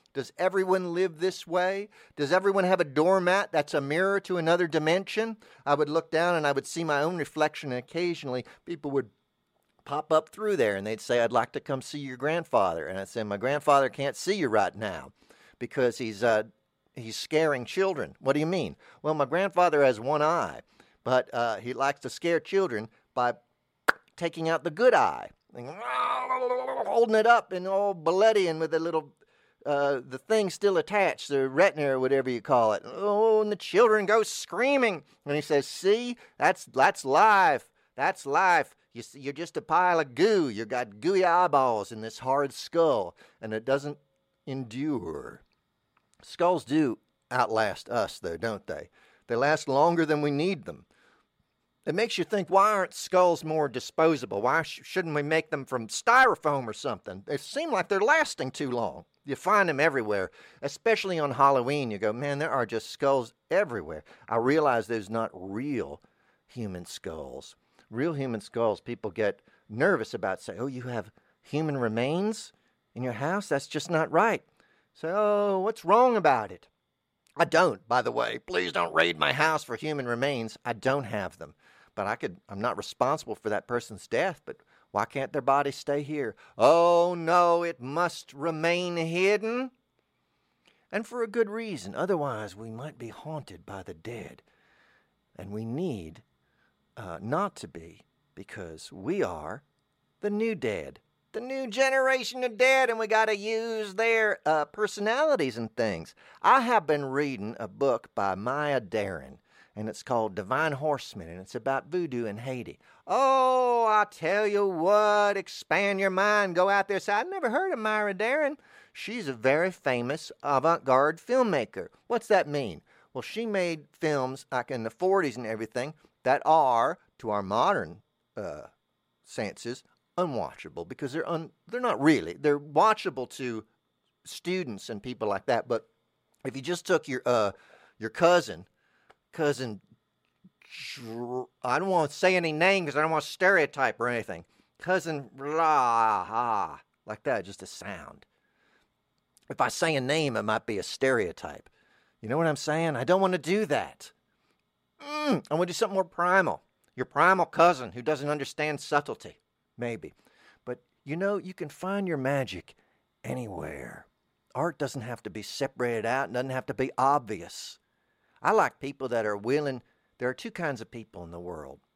Does everyone live this way? Does everyone have a doormat that's a mirror to another dimension? I would look down and I would see my own reflection, and occasionally people would pop up through there and they'd say, I'd like to come see your grandfather. And I'd say, my grandfather can't see you right now because he's scaring children. What do you mean? Well, my grandfather has one eye, but he likes to scare children by taking out the good eye, and holding it up and all bloody and with a little the thing still attached, the retina or whatever you call it. Oh, and the children go screaming. And he says, see, that's life. That's life. You're just a pile of goo. You got gooey eyeballs in this hard skull, and it doesn't endure. Skulls do outlast us, though, don't they? They last longer than we need them. It makes you think, why aren't skulls more disposable? Why shouldn't we make them from styrofoam or something? They seem like they're lasting too long. You find them everywhere, especially on Halloween. You go, man, there are just skulls everywhere. I realize those not real human skulls. Real human skulls, people get nervous about, say, oh, you have human remains in your house? That's just not right. So, oh, what's wrong about it? I don't, by the way. Please don't raid my house for human remains. I don't have them. But I'm not responsible for that person's death, but why can't their body stay here? Oh, no, it must remain hidden. And for a good reason. Otherwise, we might be haunted by the dead. And we need not to be, because we are the new dead. The new generation of dead, and we got to use their personalities and things. I have been reading a book by Maya Deren, and it's called Divine Horsemen, and it's about voodoo in Haiti. Oh, I tell you what, expand your mind, go out there. Say, I've never heard of Maya Deren. She's a very famous avant-garde filmmaker. What's that mean? Well, she made films like in the 40s and everything that are, to our modern senses, unwatchable, because they're not really. They're watchable to students and people like that. But if you just took your cousin, I don't want to say any name because I don't want to stereotype or anything. Cousin blah, like that, just a sound. If I say a name, it might be a stereotype. You know what I'm saying? I don't want to do that. I want to do something more primal. Your primal cousin who doesn't understand subtlety. Maybe. But, you know, you can find your magic anywhere. Art doesn't have to be separated out. It doesn't have to be obvious. I like people that are willing. There are two kinds of people in the world.